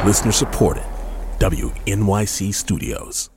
Listener supported. WNYC Studios.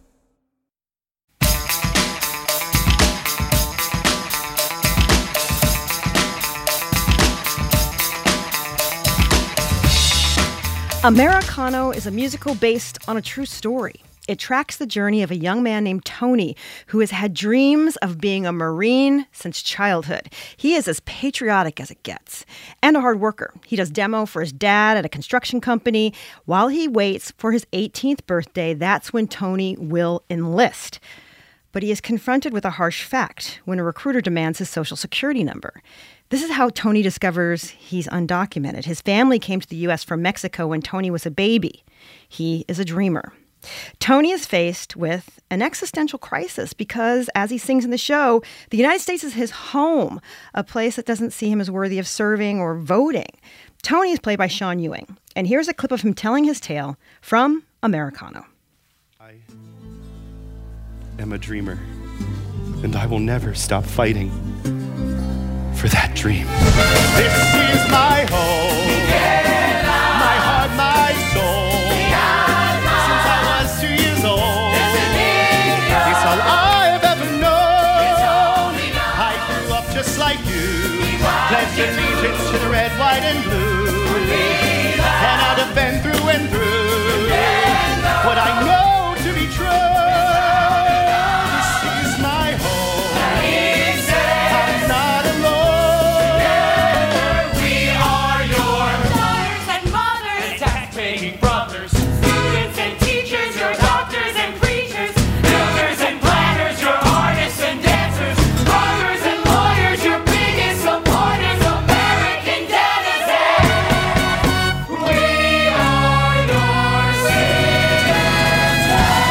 Americano is a musical based on a true story. It tracks the journey of a young man named Tony, who has had dreams of being a Marine since childhood. He is as patriotic as it gets, and a hard worker. He does demo for his dad at a construction company. While he waits for his 18th birthday, that's when Tony will enlist. But he is confronted with a harsh fact when a recruiter demands his social security number. This is how Tony discovers he's undocumented. His family came to the U.S. from Mexico when Tony was a baby. He is a dreamer. Tony is faced with an existential crisis because, as he sings in the show, the United States is his home, a place that doesn't see him as worthy of serving or voting. Tony is played by Sean Ewing, and here's a clip of him telling his tale from Americano. I am a dreamer, and I will never stop fighting for that dream. This is my home, my heart, my soul. Since I was 2 years old, it's all I've ever known. I grew up just like you, pledged allegiance to the red, white, and blue. And I'd defend through and through what I know to be true. This is my home. I'm not alone. We are your daughters and mothers, tax-paying brothers, students and teachers, your doctors and preachers, builders and planners, your artists and dancers, farmers and lawyers, your biggest supporters, American denizens. We are your citizens.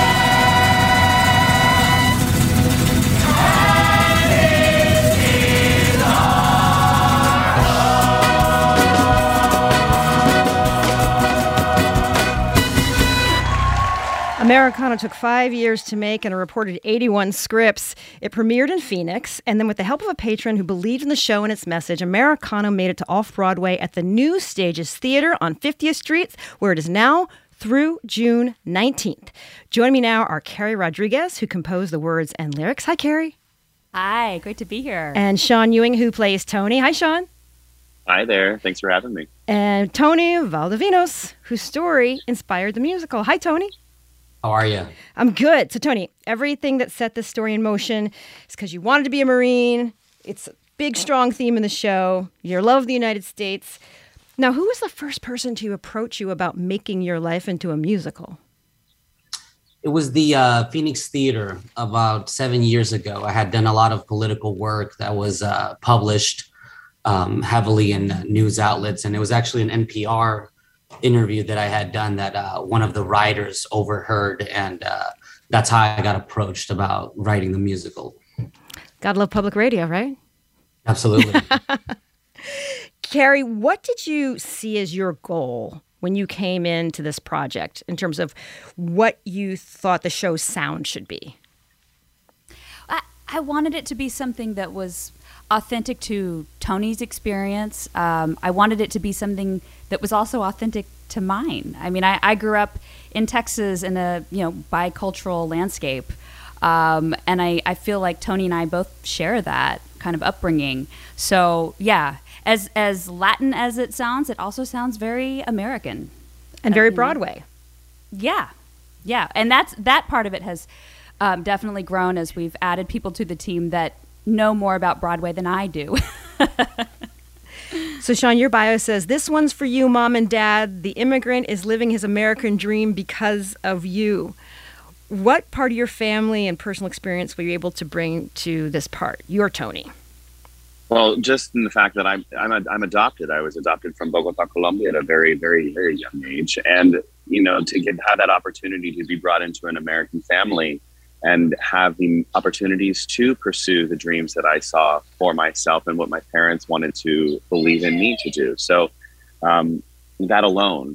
Americano took 5 years to make and a reported 81 scripts. It premiered in Phoenix, and then with the help of a patron who believed in the show and its message, Americano made it to Off-Broadway at the New Stages Theater on 50th Street, where it is now through June 19th. Joining me now are Carrie Rodriguez, who composed the words and lyrics. Hi, Carrie. Hi, great to be here. And Sean Ewing, who plays Tony. Hi, Sean. Hi there. Thanks for having me. And Tony Valdovinos, whose story inspired the musical. Hi, Tony. How are you? I'm good. So, Tony, everything that set this story in motion is because you wanted to be a Marine. It's a big, strong theme in the show. Your love of the United States. Now, who was the first person to approach you about making your life into a musical? It was the Phoenix Theater about 7 years ago. I had done a lot of political work that was published heavily in news outlets. And it was actually an NPR interview that I had done that one of the writers overheard. And that's how I got approached about writing the musical. Gotta love public radio, right? Absolutely. Carrie, what did you see as your goal when you came into this project in terms of what you thought the show's sound should be? I wanted it to be something that was authentic to Tony's experience. I wanted it to be something that was also authentic to mine. I mean, I grew up in Texas in a bicultural landscape, and I feel like Tony and I both share that kind of upbringing. So yeah, as Latin as it sounds, it also sounds very American and very Broadway. Yeah, and that part of it has definitely grown as we've added people to the team that know more about Broadway than I do. So, Sean, your bio says, "This one's for you, Mom and Dad. The immigrant is living his American dream because of you." What part of your family and personal experience were you able to bring to this part, your Tony? Well, just in the fact that I'm adopted. I was adopted from Bogota, Colombia at a very, very, very young age. And, to have that opportunity to be brought into an American family and have the opportunities to pursue the dreams that I saw for myself and what my parents wanted to believe in me to do. So that alone,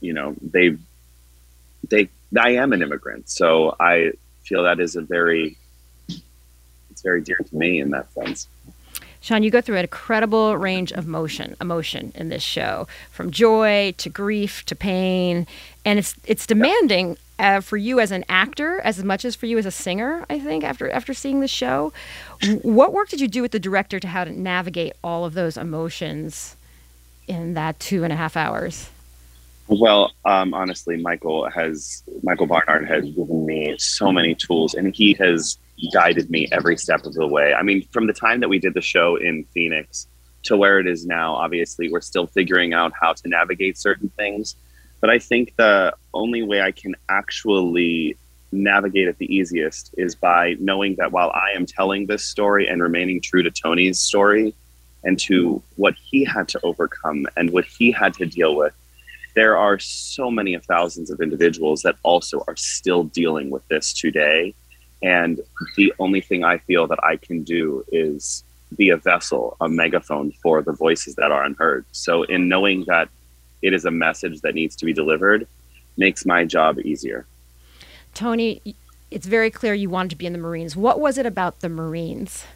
I am an immigrant. So I feel that is it's very dear to me in that sense. Sean, you go through an incredible range of emotion in this show, from joy to grief to pain, and it's demanding for you as an actor as much as for you as a singer, I think, after seeing the show. What work did you do with the director to how to navigate all of those emotions in that 2.5 hours? Well, honestly, Michael Barnard has given me so many tools, and he has guided me every step of the way. I mean, from the time that we did the show in Phoenix to where it is now, obviously, we're still figuring out how to navigate certain things. But I think the only way I can actually navigate it the easiest is by knowing that while I am telling this story and remaining true to Tony's story and to what he had to overcome and what he had to deal with, there are so many of thousands of individuals that also are still dealing with this today. And the only thing I feel that I can do is be a vessel, a megaphone for the voices that are unheard. So in knowing that it is a message that needs to be delivered makes my job easier. Tony, it's very clear you wanted to be in the Marines. What was it about the Marines?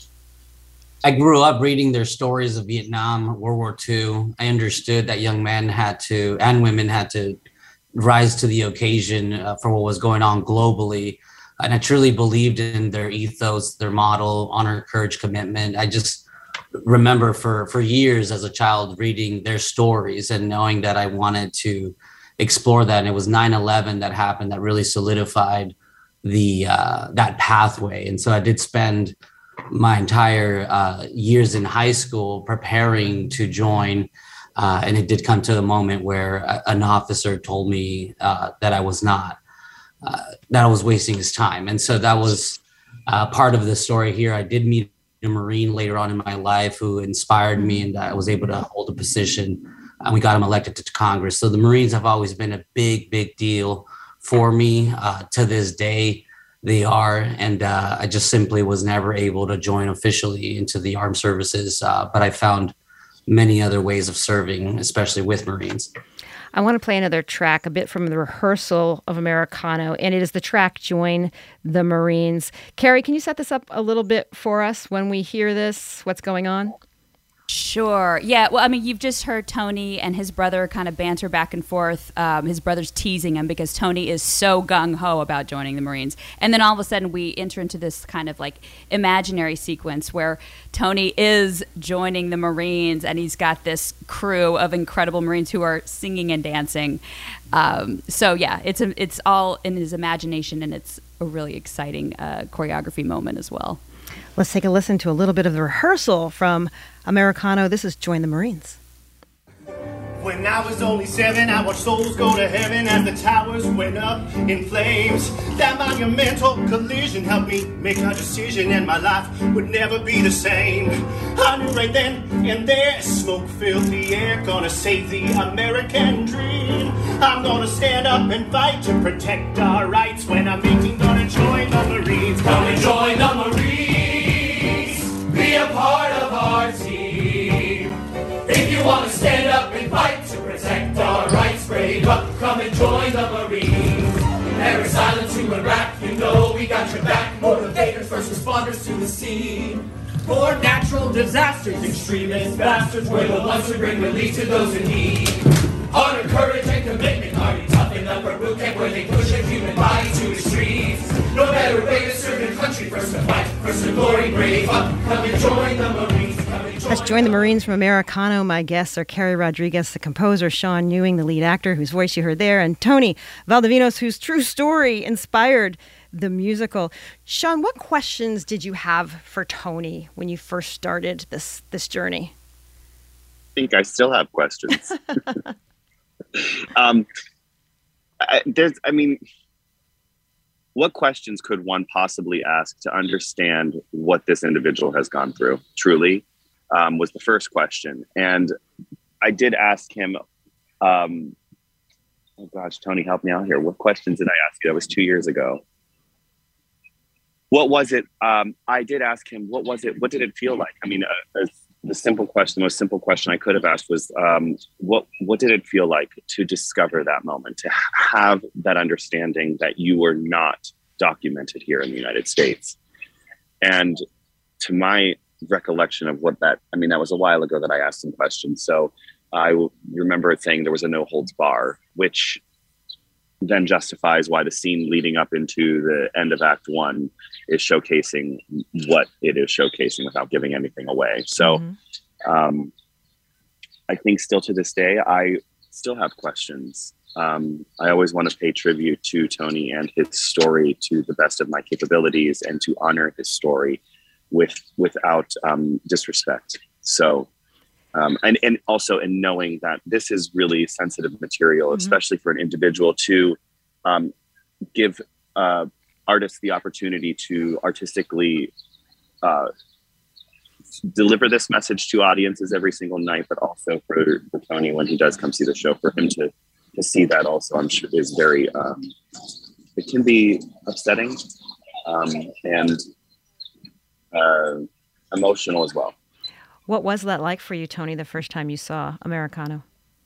I grew up reading their stories of Vietnam, World War II. I understood that young men and women had to rise to the occasion for what was going on globally. And I truly believed in their ethos, their model, honor, courage, commitment. I just remember for years as a child reading their stories and knowing that I wanted to explore that. And it was 9/11 that happened that really solidified that pathway. And so I did spend my entire years in high school preparing to join. And it did come to the moment where an officer told me that I was not. That I was wasting his time. And so that was part of the story here. I did meet a Marine later on in my life who inspired me, and I was able to hold a position, and we got him elected to Congress. So the Marines have always been a big, big deal for me. To this day, they are. And I just simply was never able to join officially into the armed services. But I found many other ways of serving, especially with Marines. I want to play another track, a bit from the rehearsal of Americano, and it is the track Join the Marines. Carrie, can you set this up a little bit for us when we hear this? What's going on? Sure. Yeah. Well, I mean, you've just heard Tony and his brother kind of banter back and forth. His brother's teasing him because Tony is so gung-ho about joining the Marines. And then all of a sudden we enter into this kind of like imaginary sequence where Tony is joining the Marines and he's got this crew of incredible Marines who are singing and dancing. So yeah, it's all in his imagination, and it's a really exciting choreography moment as well. Let's take a listen to a little bit of the rehearsal from Americano. This is Join the Marines. When I was only 7, I watched souls go to heaven as the towers went up in flames. That monumental collision helped me make a decision, and my life would never be the same. I knew right then and there, smoke filled the air, gonna save the American dream. I'm gonna stand up and fight to protect our rights. When I'm 18, gonna join the Marines. Come and join the Marines. Be a part of our team. If you want to stand up and fight to protect our rights, brave up, come and join the Marines. Never silent to Iraq, you know we got your back. Motivators, first responders to the scene. For natural disasters, extremist bastards, we're the ones who bring relief to those in need. Honor, courage, and commitment, Army toughen up our boot camp where they push a human body to the streets. No better way to serve your country, first to fight, first to glory, brave up, come and join the Marines. Let's join the Marines from Americano. My guests are Carrie Rodriguez, the composer, Sean Ewing, the lead actor, whose voice you heard there, and Tony Valdovinos, whose true story inspired the musical. Sean, what questions did you have for Tony when you first started this journey? I think I still have questions. What questions could one possibly ask to understand what this individual has gone through? Truly, was the first question. And I did ask him, oh gosh, Tony, help me out here. What questions did I ask you? That was 2 years ago. What was it? I did ask him, what was it? What did it feel like? I mean, the most simple question I could have asked was, what did it feel like to discover that moment, to have that understanding that you were not documented here in the United States? And to my recollection of what that. I mean, that was a while ago that I asked some questions. So I remember it saying there was a no holds bar, which then justifies why the scene leading up into the end of Act 1 is showcasing what it is showcasing without giving anything away. So I think still to this day, I still have questions. I always want to pay tribute to Tony and his story to the best of my capabilities, and to honor his story without disrespect. So, and also in knowing that this is really sensitive material, especially for an individual to give artists the opportunity to artistically deliver this message to audiences every single night, but also for Tony when he does come see the show, for him to see that also, I'm sure, is very, it can be upsetting and emotional as well. What was that like for you, Tony, the first time you saw Americano?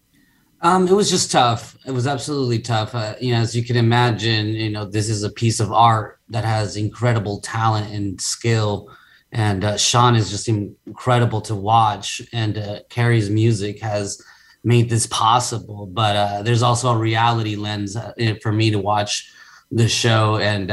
It was just tough. It was absolutely tough. As you can imagine, this is a piece of art that has incredible talent and skill. And Sean is just incredible to watch. And Carrie's music has made this possible. But there's also a reality lens for me to watch the show and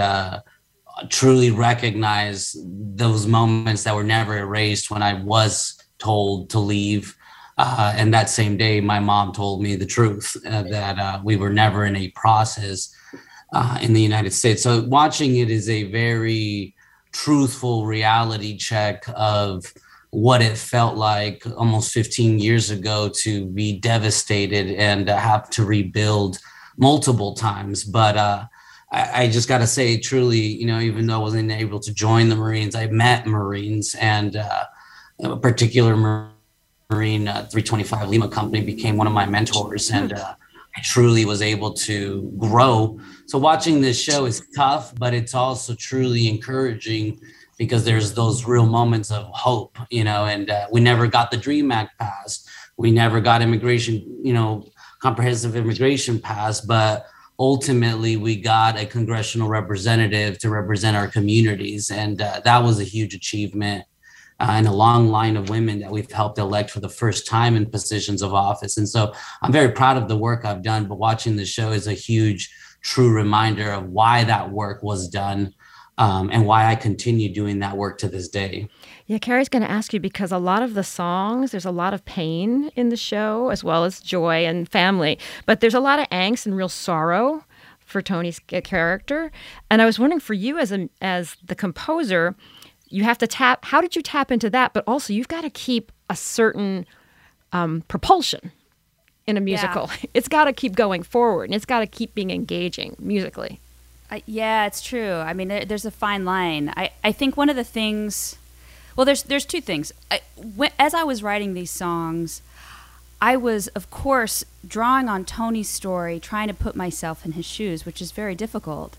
truly recognize those moments that were never erased when I was told to leave. And that same day, my mom told me the truth, that we were never in a process in the United States. So watching it is a very truthful reality check of what it felt like almost 15 years ago to be devastated and have to rebuild multiple times. But I just got to say, truly, even though I wasn't able to join the Marines, I met Marines, and a particular Marine 325 Lima Company became one of my mentors, and I truly was able to grow. So watching this show is tough, but it's also truly encouraging because there's those real moments of hope, and we never got the DREAM Act passed. We never got immigration, comprehensive immigration passed, but ultimately we got a congressional representative to represent our communities. And that was a huge achievement. And a long line of women that we've helped elect for the first time in positions of office. And so I'm very proud of the work I've done, but watching the show is a huge, true reminder of why that work was done and why I continue doing that work to this day. Yeah, Carrie's going to ask you, because a lot of the songs, there's a lot of pain in the show, as well as joy and family, but there's a lot of angst and real sorrow for Tony's character. And I was wondering, for you as the composer, you have to how did you tap into that? But also you've got to keep a certain propulsion in a musical. Yeah. It's got to keep going forward, and it's got to keep being engaging musically. Yeah, it's true. I mean, there's a fine line. I think one of the things, well, there's two things. As I was writing these songs, I was, of course, drawing on Tony's story, trying to put myself in his shoes, which is very difficult.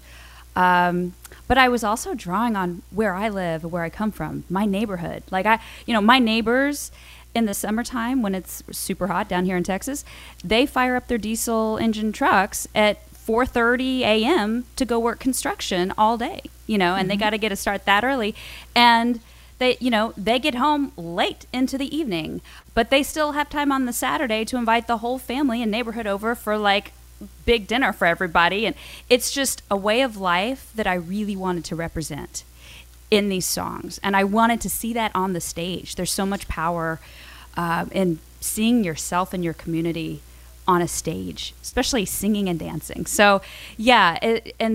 But I was also drawing on where I live, where I come from, my neighborhood. Like my neighbors in the summertime when it's super hot down here in Texas, they fire up their diesel engine trucks at 4:30 a.m. to go work construction all day, and they got to get a start that early. And they get home late into the evening, but they still have time on the Saturday to invite the whole family and neighborhood over for big dinner for everybody. And it's just a way of life that I really wanted to represent in these songs, and I wanted to see that on the stage. There's so much power in seeing yourself and your community on a stage, especially singing and dancing. So yeah, and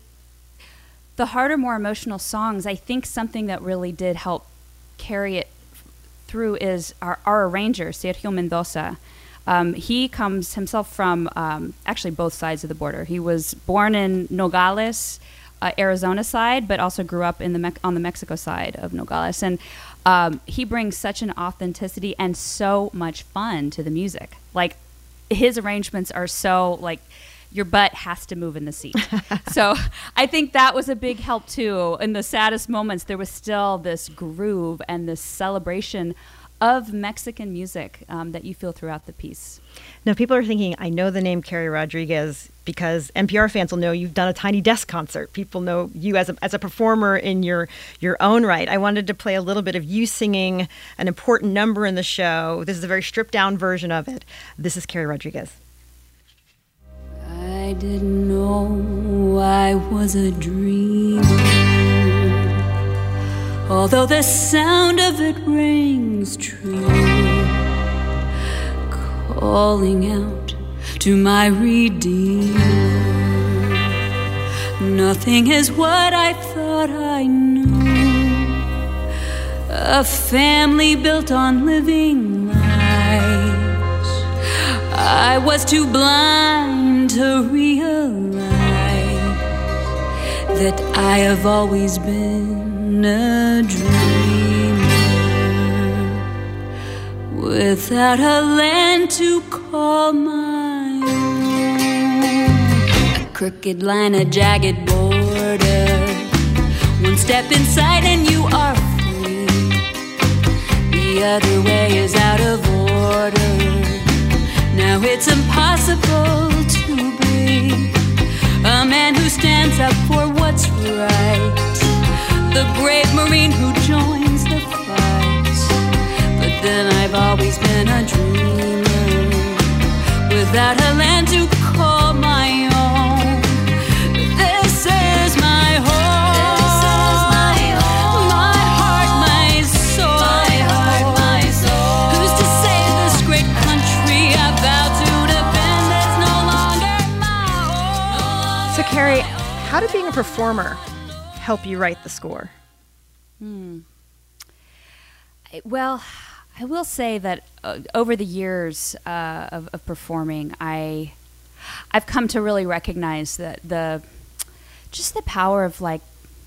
the harder, more emotional songs, I think something that really did help carry it through is our arranger, Sergio Mendoza. He comes himself from actually both sides of the border. He was born in Nogales, Arizona side, but also grew up in on the Mexico side of Nogales. And he brings such an authenticity and so much fun to the music. Like, his arrangements are so, your butt has to move in the seat. So I think that was a big help too. In the saddest moments, there was still this groove and this celebration of Mexican music that you feel throughout the piece. Now, people are thinking, I know the name Carrie Rodriguez because NPR fans will know you've done a Tiny Desk concert. People know you as a performer in your own right. I wanted to play a little bit of you singing an important number in the show. This is a very stripped-down version of it. This is Carrie Rodriguez. I didn't know I was a dreamer, although the sound of it rings true, calling out to my Redeemer. Nothing is what I thought I knew, a family built on living lives. I was too blind to realize that I have always been a dreamer, without a land to call my own. A crooked line, a jagged border, one step inside and you are free, the other way is out of order. Now it's impossible to be a man who stands up for what's right, the brave Marine who joins the fight. But then I've always been a dreamer, without a land to call my own. This is my home. This is my home. My heart, my soul. My heart, my soul. Who's to save this great country I vow to defend? Is no longer my home. So, Carrie, how did being a performer help you write the score? Well, I will say that over the years of performing, I've come to really recognize that the power of like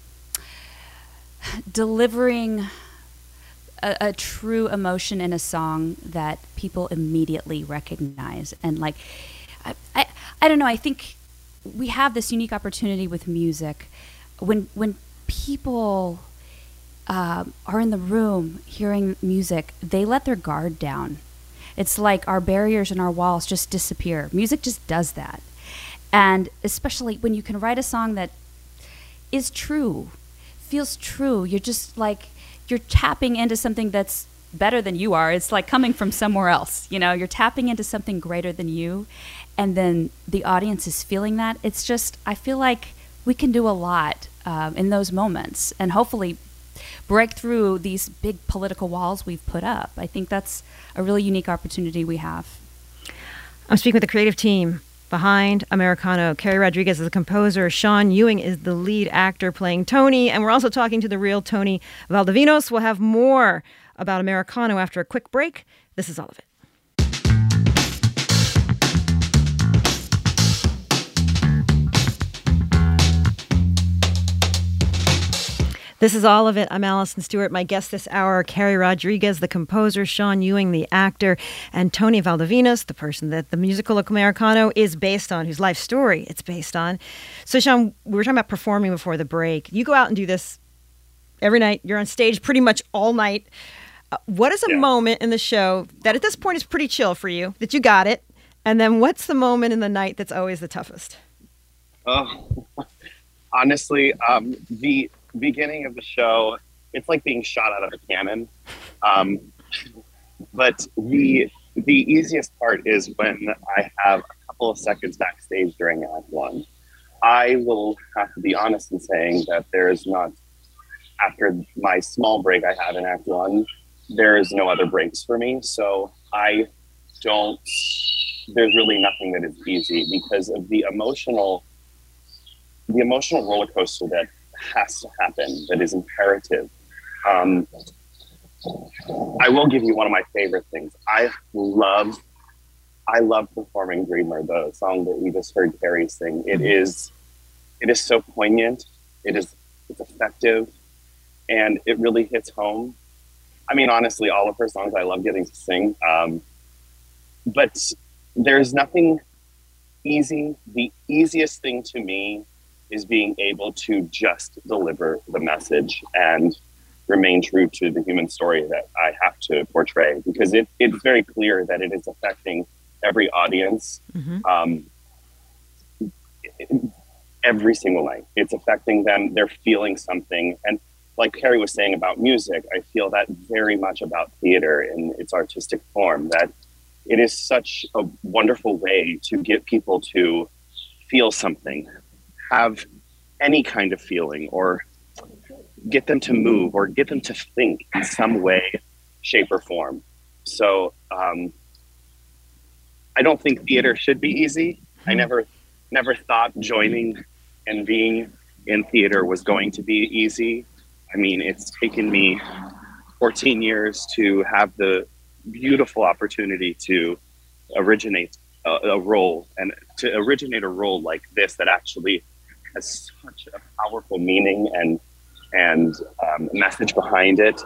delivering a true emotion in a song that people immediately recognize. And like, I don't know, I think we have this unique opportunity with music when people are in the room hearing music, they let their guard down. It's like our barriers and our walls just disappear. Music just does that. And especially when you can write a song that is true, feels true, you're just like, you're tapping into something that's better than you are. It's like coming from somewhere else. You know, you're tapping into something greater than you. And then the audience is feeling that. It's just, I feel like we can do a lot in those moments and hopefully break through these big political walls we've put up. I think that's a really unique opportunity we have. I'm speaking with the creative team behind Americano. Carrie Rodriguez is the composer. Sean Ewing is the lead actor playing Tony. And we're also talking to the real Tony Valdovinos. We'll have more about Americano after a quick break. This is all of it. This is all of it. I'm Allison Stewart. My guest this hour, Carrie Rodriguez, the composer, Sean Ewing, the actor, and Tony Valdovinos, the person that the musical Americano is based on, whose life story it's based on. So, Sean, we were talking about performing before the break. You go out and do this every night. You're on stage pretty much all night. What is a moment in the show that at this point is pretty chill for you, that you got it? And then what's the moment in the night that's always the toughest? Oh, honestly, the beginning of the show, it's like being shot out of a cannon. But the easiest part is when I have a couple of seconds backstage during Act One. I will have to be honest in saying that there is not, after my small break I have in Act One, there is no other breaks for me. So there's really nothing that is easy because of the emotional roller coaster that has to happen, that is imperative. I will give you one of my favorite things. I love performing Dreamer, the song that we just heard Carrie sing. It is so poignant. It's effective, and it really hits home. I mean, honestly, all of her songs I love getting to sing. But there's nothing easy. The easiest thing to me is being able to just deliver the message. And remain true to the human story that I have to portray, because it's very clear that it is affecting every audience. Every single night. It's affecting them. They're feeling something. And like Carrie was saying about music, I feel that very much about theater in its artistic form, that it is such a wonderful way to get people to feel something, have any kind of feeling, or get them to move, or get them to think in some way, shape, or form. So I don't think theater should be easy. I never thought joining and being in theater was going to be easy. I mean, it's taken me 14 years to have the beautiful opportunity to originate a role, and to originate a role like this that actually has such a powerful meaning and message behind it.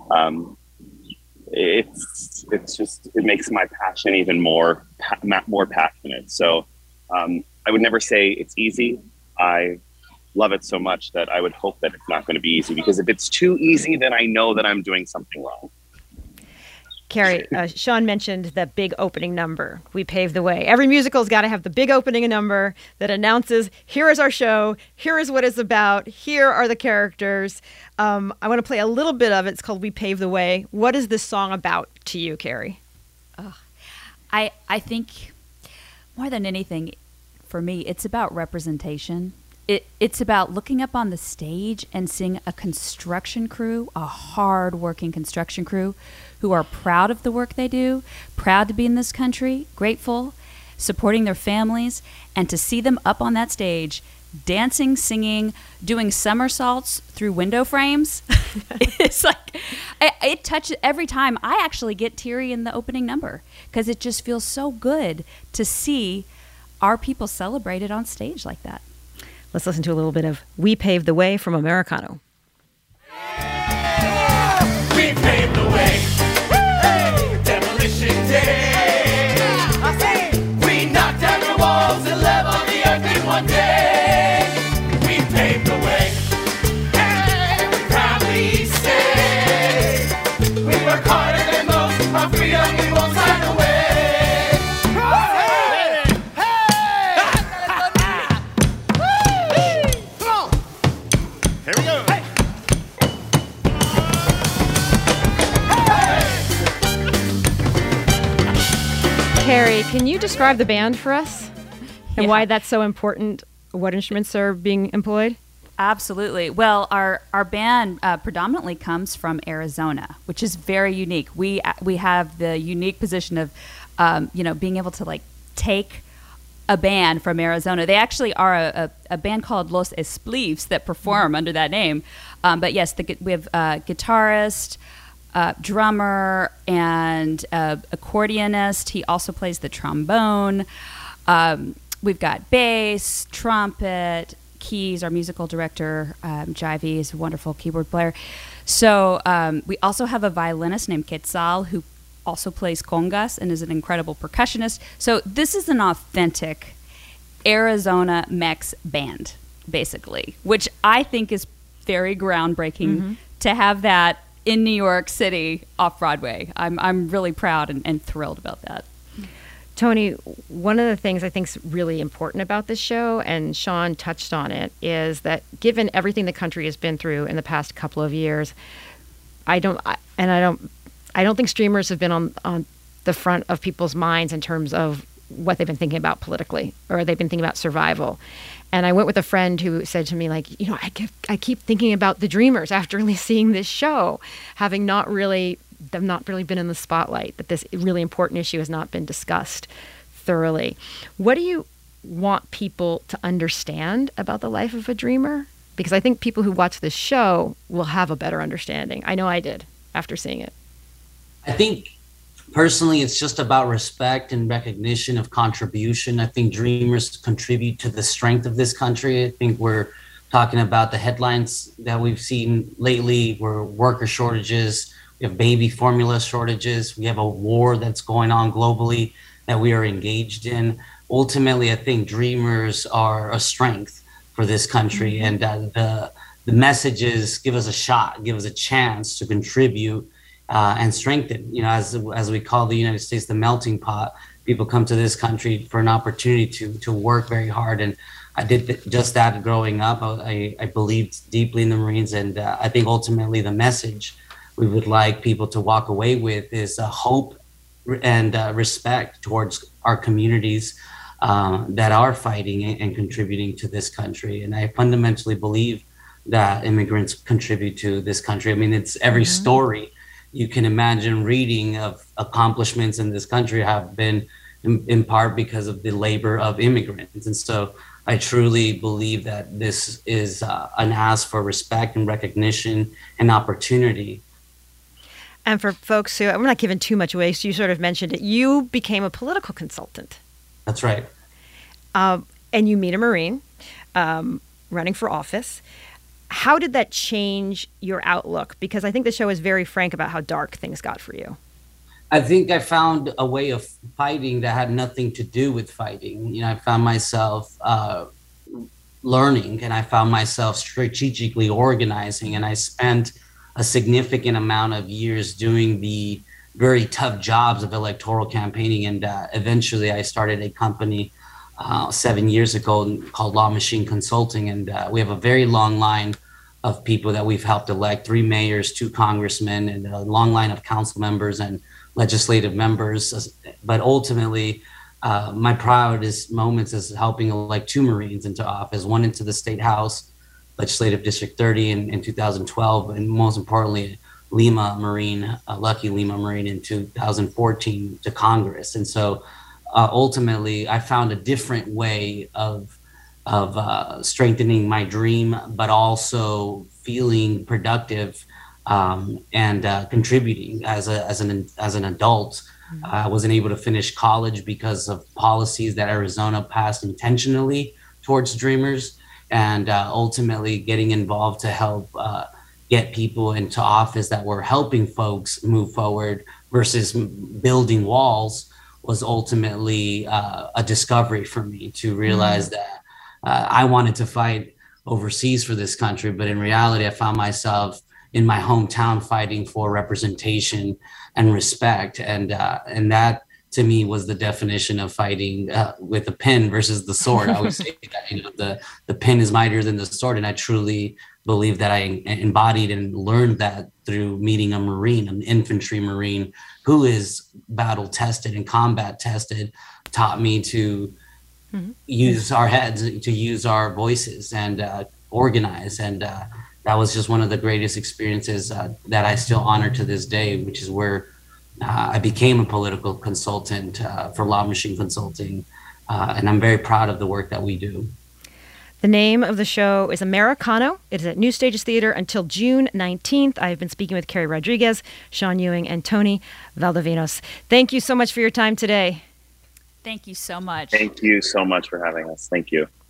It makes my passion even more passionate. So I would never say it's easy. I love it so much that I would hope that it's not going to be easy, because if it's too easy, then I know that I'm doing something wrong. Carrie, Sean mentioned that big opening number, We Pave the Way. Every musical's got to have the big opening number that announces, here is our show, here is what it's about, here are the characters. I want to play a little bit of it. It's called We Pave the Way. What is this song about to you, Carrie? I think more than anything, for me, it's about representation. It's about looking up on the stage and seeing a construction crew, a hard-working construction crew, who are proud of the work they do, proud to be in this country, grateful, supporting their families, and to see them up on that stage, dancing, singing, doing somersaults through window frames. It's like, it touches every time. I actually get teary in the opening number, because it just feels so good to see our people celebrated on stage like that. Let's listen to a little bit of We Pave the Way from Americano. We paved the way. Hey, demolition day. I say we knocked down the walls and leveled the earth in one day. We paved the way. And we proudly say we work harder than most. Our freedom we won't sign away. Here we go. Carrie, can you describe the band for us and why that's so important? What instruments are being employed? Absolutely. Well, our band predominantly comes from Arizona, which is very unique. We have the unique position of, being able to like take a band from Arizona. They actually are a band called Los Esplifs that perform under that name. But yes, we have a guitarist, drummer, and accordionist. He also plays the trombone. We've got bass, trumpet, keys. Our musical director, Jivey, is a wonderful keyboard player. So we also have a violinist named Quetzal who also plays congas and is an incredible percussionist. So this is an authentic Arizona Mex band, basically, which I think is very groundbreaking to have that in New York City off Broadway. I'm really proud and thrilled about that. Tony, one of the things I think is really important about this show, and Sean touched on it, is that given everything the country has been through in the past couple of years, I don't think streamers have been on the front of people's minds in terms of what they've been thinking about politically, or they've been thinking about survival. And I went with a friend who said to me, like, I keep thinking about the Dreamers after seeing this show, having not really been in the spotlight, that this really important issue has not been discussed thoroughly. What do you want people to understand about the life of a dreamer? Because I think people who watch this show will have a better understanding. I know I did after seeing it. I think personally, it's just about respect and recognition of contribution. I think dreamers contribute to the strength of this country. I think we're talking about the headlines that we've seen lately, where worker shortages, we have baby formula shortages, we have a war that's going on globally that we are engaged in. Ultimately, I think dreamers are a strength for this country, and the messages give us a shot, give us a chance to contribute and strengthen. You know, as we call the United States the melting pot, people come to this country for an opportunity to work very hard. And I did just that growing up. I believed deeply in the Marines, and I think ultimately the message we would like people to walk away with is hope and respect towards our communities that are fighting and contributing to this country. And I fundamentally believe that immigrants contribute to this country. I mean, it's every story you can imagine reading of accomplishments in this country have been in part because of the labor of immigrants. And so I truly believe that this is an ask for respect and recognition and opportunity. And for folks who, I'm not giving too much away, so you sort of mentioned it, you became a political consultant. That's right. And you meet a Marine running for office. How did that change your outlook? Because I think the show is very frank about how dark things got for you. I think I found a way of fighting that had nothing to do with fighting. You know, I found myself learning, and I found myself strategically organizing, and I spent a significant amount of years doing the very tough jobs of electoral campaigning. And eventually I started a company 7 years ago called Law Machine Consulting. And we have a very long line of people that we've helped elect, 3 mayors, 2 congressmen, and a long line of council members and legislative members. But ultimately, my proudest moments is helping elect 2 Marines into office, one into the State House, Legislative District 30 in 2012, and most importantly, Lima Marine, Lucky Lima Marine in 2014 to Congress. And so ultimately, I found a different way of strengthening my dream, but also feeling productive and contributing as an adult. I wasn't able to finish college because of policies that Arizona passed intentionally towards Dreamers, and ultimately getting involved to help get people into office that were helping folks move forward versus building walls was ultimately a discovery for me to realize that I wanted to fight overseas for this country, but in reality, I found myself in my hometown fighting for representation and respect, and that to me was the definition of fighting with a pen versus the sword. I always say that, you know, the pen is mightier than the sword, and I truly believe that I embodied and learned that through meeting a Marine, an infantry Marine who is battle tested and combat tested, taught me to use our heads, to use our voices, and organize. And that was just one of the greatest experiences that I still honor to this day, which is where I became a political consultant for Law Machine Consulting. And I'm very proud of the work that we do. The name of the show is Americano. It is at New Stages Theater until June 19th. I've been speaking with Carrie Rodriguez, Sean Ewing, and Tony Valdovinos. Thank you so much for your time today. Thank you so much. Thank you so much for having us. Thank you.